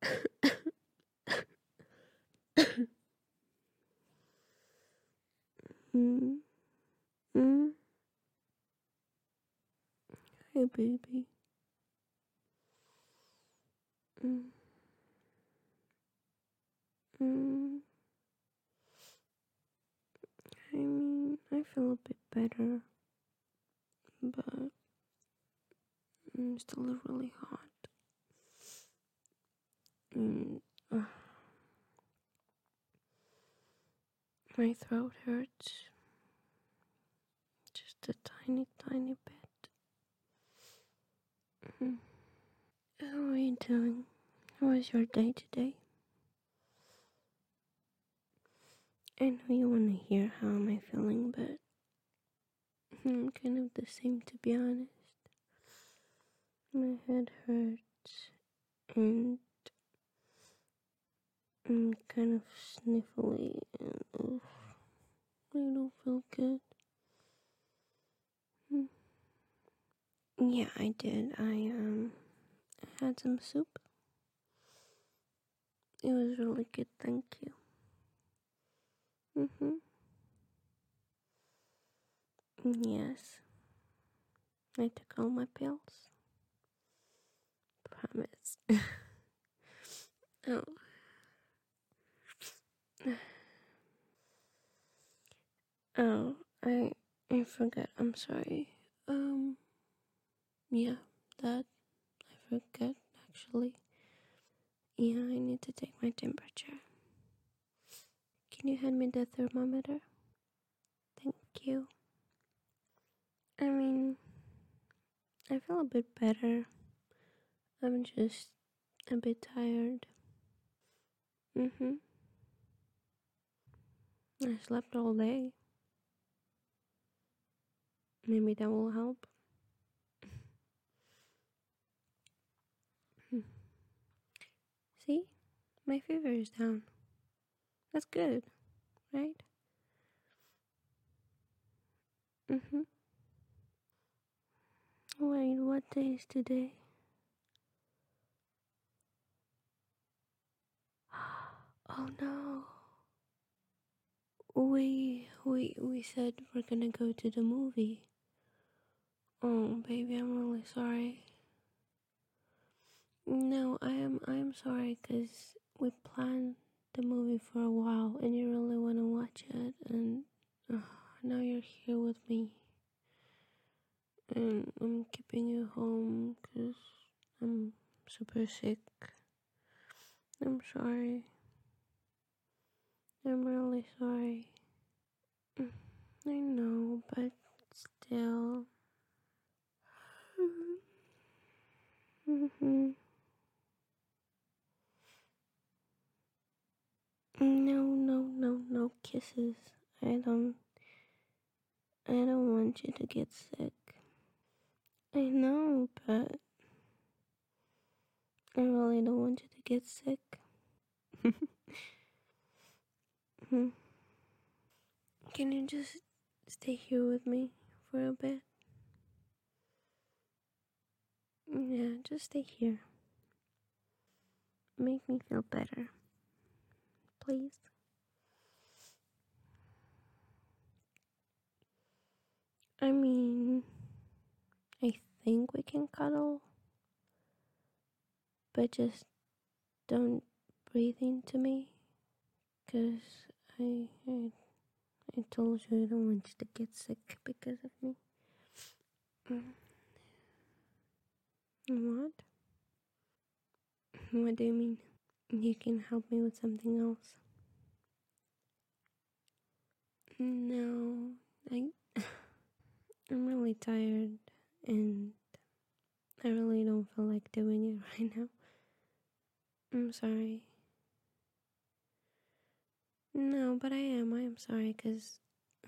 mm, mm. Hey, baby. Mm, mm. I feel a bit better, but I'm still really hot. And my throat hurts just a tiny, tiny bit. Mm. How are you doing? How was your day today? I know you want to hear how am I feeling, but I'm kind of the same, to be honest. My head hurts and I'm kind of sniffly and I don't feel good. Yeah, I did. I had some soup. It was really good, thank you. Yes, I took all my pills. Promise. Oh. Oh, I forgot. I'm sorry. Yeah, that I forgot actually. Yeah, I need to take my temperature. Can you hand me the thermometer? Thank you. I mean, I feel a bit better. I'm just a bit tired. I slept all day. Maybe that will help. See? My fever is down. That's good, right? Wait, what day is today? Oh no. We said we're gonna go to the movie. Oh, baby, I'm really sorry. No, I am sorry because we planned the movie for a while and you really want to watch it, and now you're here with me and I'm keeping you home because I'm super sick. I'm sorry. I'm really sorry. I know, but still. No, no kisses. I don't want you to get sick. I know, but I really don't want you to get sick. Can you just stay here with me for a bit? Yeah, just stay here. Make me feel better, please. I mean, I think we can cuddle, but just don't breathe into me, cause I told you I don't want you to get sick because of me. What? What do you mean? You can help me with something else. No, I'm really tired and I really don't feel like doing it right now. I'm sorry. No, but I am sorry because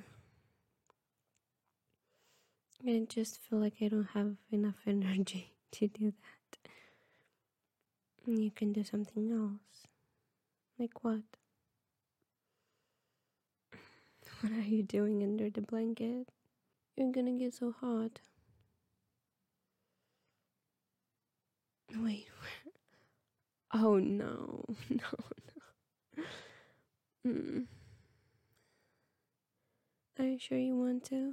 I just feel like I don't have enough energy to do that. You can do something else. Like what? What are you doing under the blanket? You're gonna get so hot. Wait. Oh no, no, no. Are you sure you want to?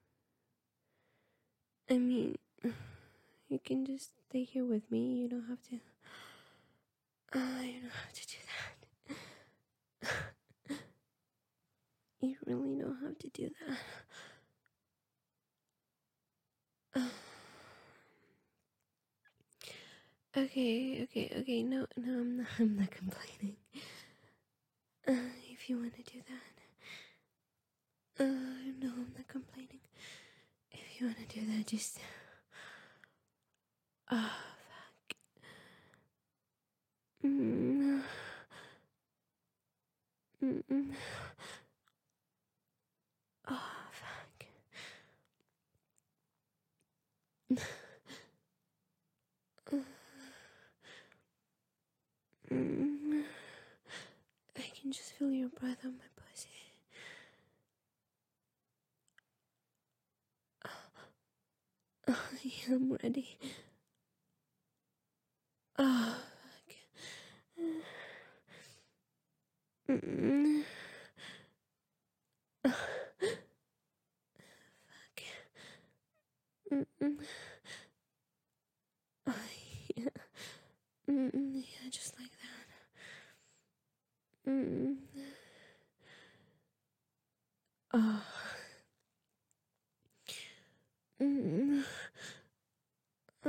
I mean, you can just stay here with me. You don't have to. You don't have to do that. You really don't have to do that. Okay. No, I'm not complaining. If you want to do that. No, I'm not complaining. If you want to do that, just. Fuck. Mm. Mm-mm. Fuck. Mm. I can just feel your breath on my pussy. Yeah, I'm ready. Fuck. Mm. Fuck. Mm-mm. Yeah. Yeah, just like that. Oh. Mm. Uh.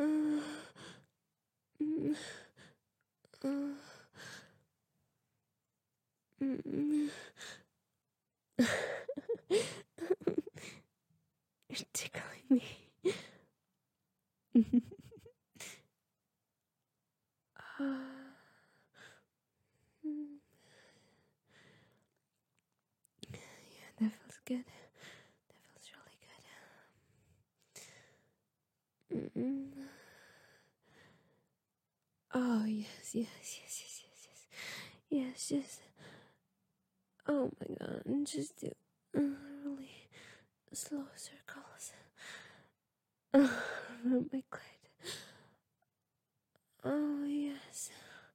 Mm. Uh. Mm. You're tickling me. uh. Yeah, that feels good. That feels really good. Oh, yes. Just. Oh my god, just do really slow circles around my clit. Oh, yes.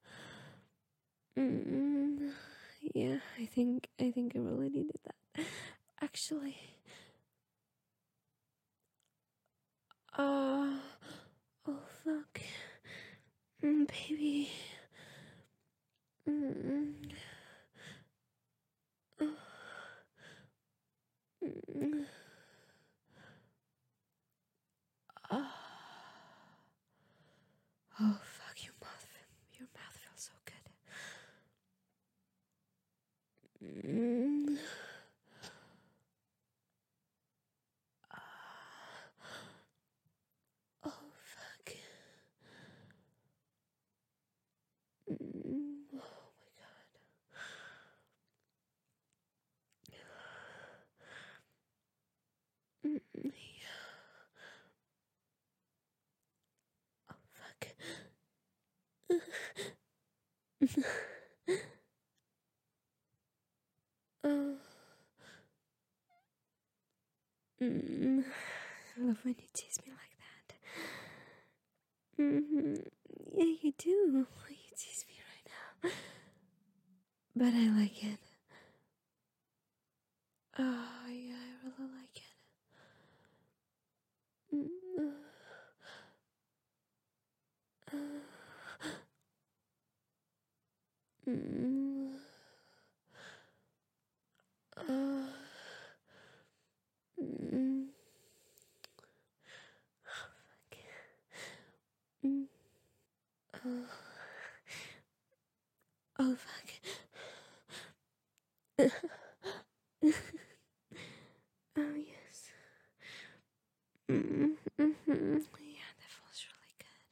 Yeah, I think I really needed that. Actually. Uh, oh, fuck. Baby. Mm, mm, uh, oh, fuck, your mouth feels so good. Oh, fuck. Oh, my god. Yeah. Oh, fuck. uh, I love when you tease me like that. Yeah, you do. You tease me right now. But I like it. Oh, yeah, I really like it. Mm, uh, mm, uh, mm, fuck. Mm, oh, fuck. Oh, yes. Yeah, that feels really good.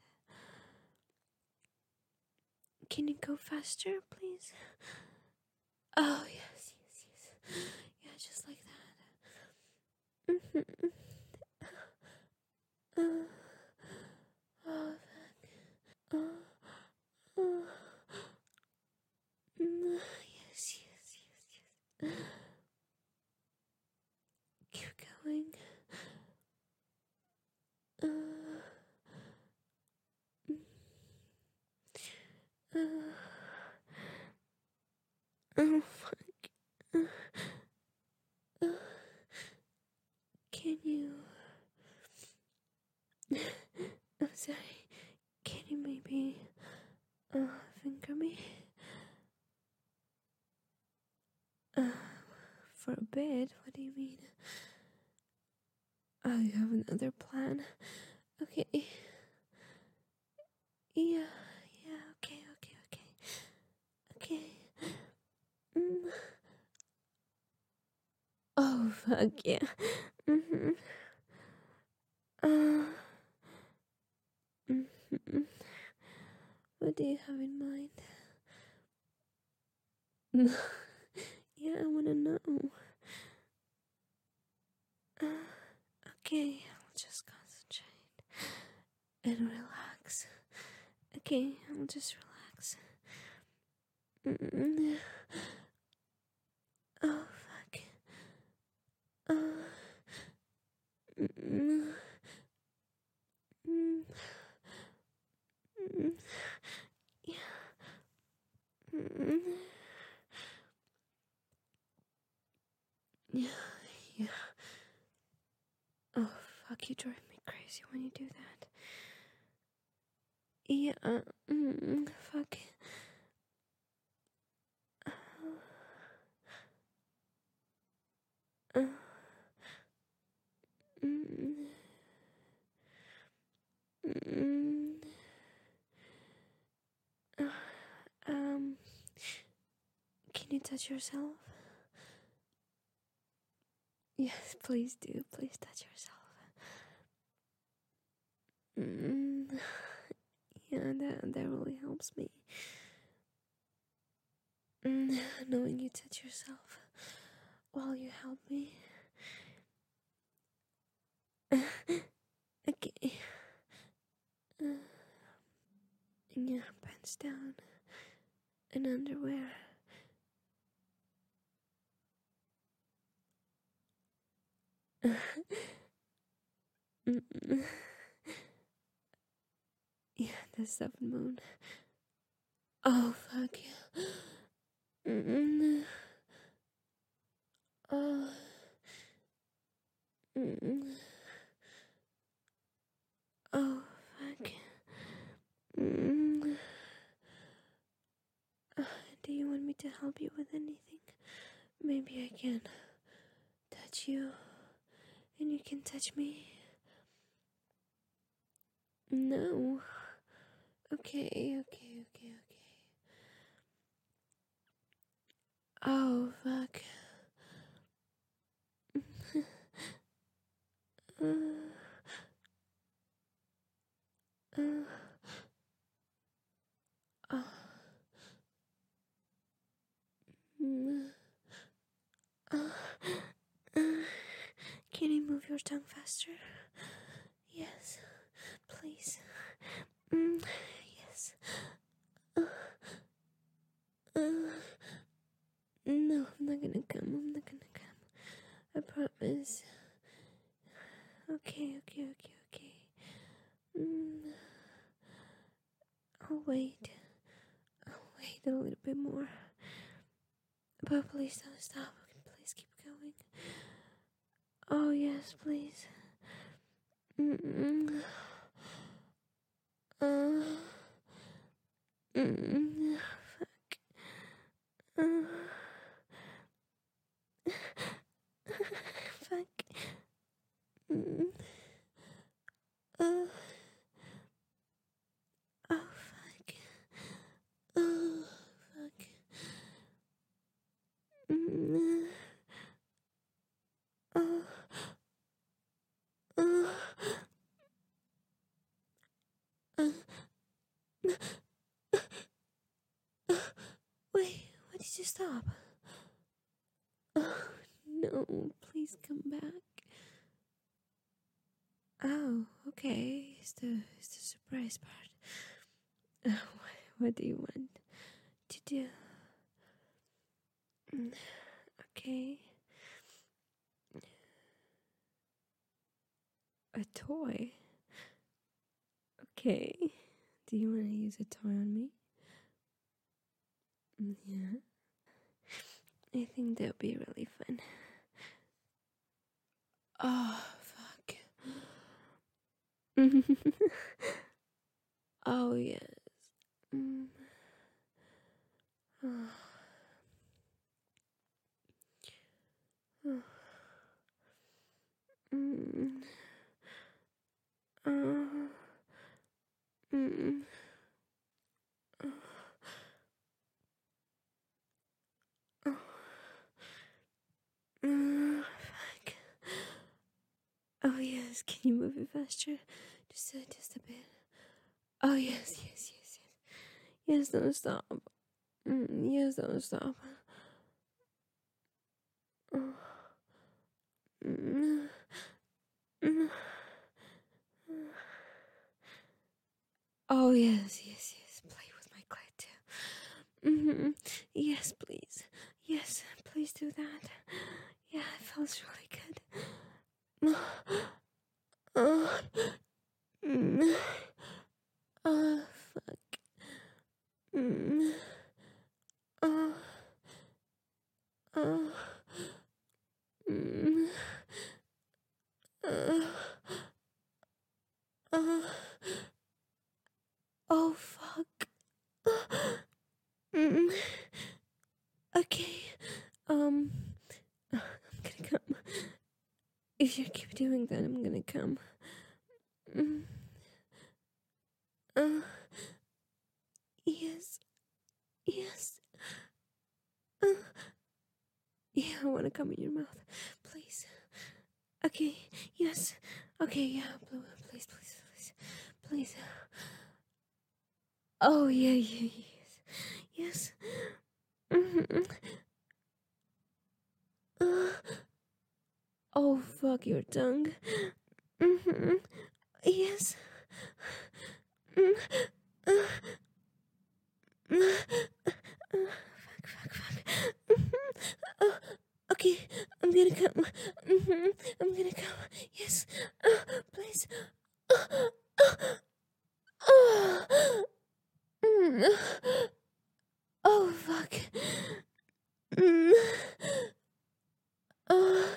Can you go faster, please? Oh, yes. Yeah, just like that. Uh, oh, uh, uh, yes. Keep going. Uh, Oh, fuck. Uh, can you... I'm sorry. Can you maybe... finger me? For a bit? What do you mean? Oh, you have another plan? Okay. Yeah, okay. Okay. Mm. Oh, fuck yeah. Mm-hmm. Mm-hmm. What do you have in mind? Yeah, I wanna know. Okay, I'll just concentrate and relax. Okay, I'll just relax. Mm. Oh, fuck. Mm. Mm. Mm. Yeah. Mm. Yeah. Yeah. Oh, fuck, you drive me crazy when you do that. Yeah. Fuck. Uh, mm, mm, uh, um, can you touch yourself? Yes, please do. Please touch yourself. Yeah, that really helps me. Knowing you touch yourself while you help me. Okay. Yeah, pants down and underwear. Yeah, the 7th moon. Oh, fuck yeah. Oh. Oh, fuck. Mm. Uh, do you want me to help you with anything? Maybe I can touch you and you can touch me. No. Okay. Oh, fuck. uh, uh, uh, mm, uh, uh. Can you move your tongue faster? Yes, please. Yes. Uh, uh. No, I'm not gonna come. I promise. Okay. Mm, I'll wait. A little bit more. But please don't stop. Please keep going. Oh, yes, please. Mm-mm. Uh, fuck. Fuck. Mm. Uh, oh, fuck. Oh, fuck. Mm. Oh, oh. Uh, wait, why did you stop? Oh, no, please come back. Oh, okay. It's the surprise part. What do you want to do? Okay. A toy? Okay. Do you want to use a toy on me? Yeah. I think that'll be really fun. Oh, fuck. Oh, yes. Mm. Oh. Oh. Mm. Oh. Mm. Oh. Oh. Fuck. Oh, yes. Can you move it faster? Just a bit. Oh, yes, yes, yes, yes. Yes, don't stop. Yes, don't stop. Oh. Mm. Mm. Oh, yes, yes, yes. Play with my clit too. Yes, please. Yes, please do that. Yeah, it feels really good. Oh, mm, oh, fuck. Mm, oh, oh, mm, oh, oh, oh, fuck. Mm, okay. Um, I'm gonna come. If you keep doing that, I'm gonna come. Mm, uh, yes, yes. Uh, yeah, I wanna come in your mouth. Please. Okay, yes. Okay, yeah, please, please, please. Please. Oh, yeah, yeah, yes. Yes. Mm-hmm. Oh, fuck your tongue. Mm-hmm. Yes. Mm. Uh, fuck. Okay, I'm gonna come. I'm gonna come. Yes. Please. Mm. Oh, fuck. Mm. Uh.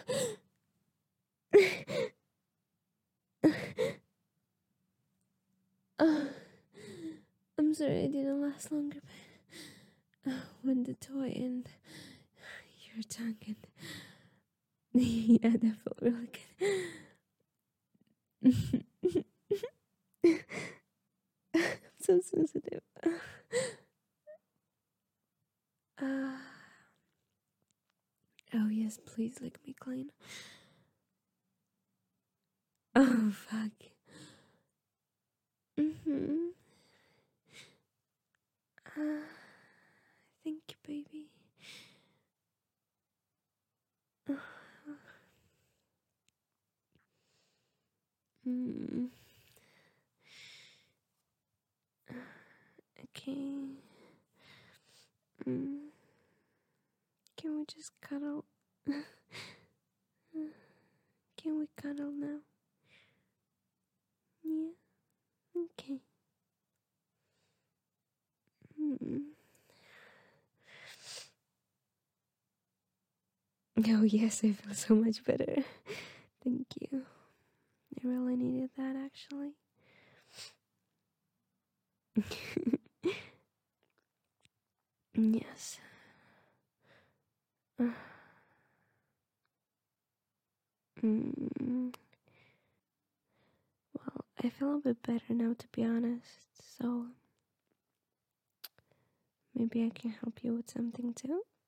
uh. I'm sorry I didn't last longer, but when the toy and your tongue and yeah, that felt really good. I'm so sensitive. Uh, oh yes, please lick me clean. Oh fuck. Thank you, baby. Mm. Okay. Mm. Can we just cuddle? Can we cuddle now? Yeah. Okay. Mm. Oh yes, I feel so much better. Thank you. I really needed that actually. Yes. Mm. Well, I feel a bit better now, to be honest. So maybe I can help you with something too.